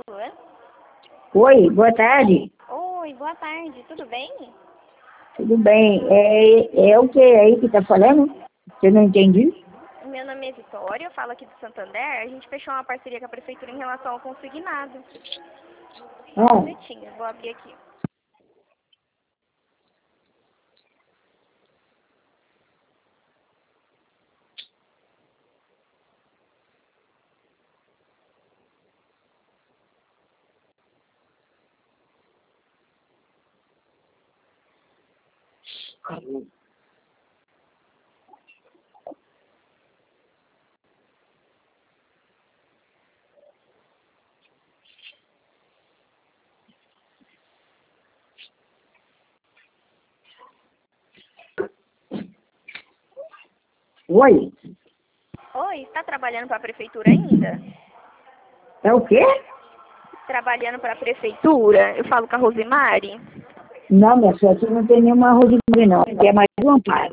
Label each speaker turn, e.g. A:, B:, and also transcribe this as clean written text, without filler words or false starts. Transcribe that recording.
A: Alô?
B: Oi, boa tarde.
A: Oi, boa tarde, tudo bem?
B: Tudo bem? É o que aí que tá falando? Eu não entendi.
A: Meu nome é Vitória, eu falo aqui do Santander. A gente fechou uma parceria com a prefeitura em relação ao consignado. Só um
B: Ah,
A: minutinho, vou abrir aqui.
B: oi,
A: Oi, está trabalhando para a prefeitura ainda?
B: é o quê?
A: Trabalhando para a prefeitura? Eu falo com a Rosemary.
B: Não, minha filha, aqui não tem nenhuma Rosemary, não. Aqui é mais um Amparo.